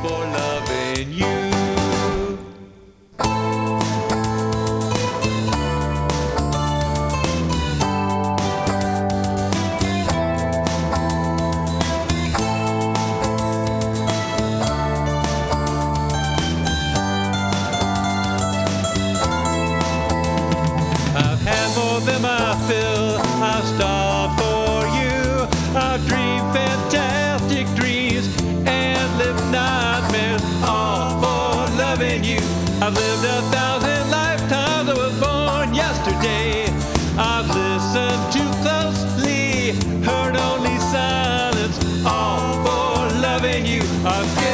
for loving you. I've had more than my fill. I've starved for you. I've dreamed fantastic dreams and lived nightmares, all for loving you. I've lived 1,000 lifetimes. I was born yesterday. I've listened too closely, heard only silence, all for loving you. I've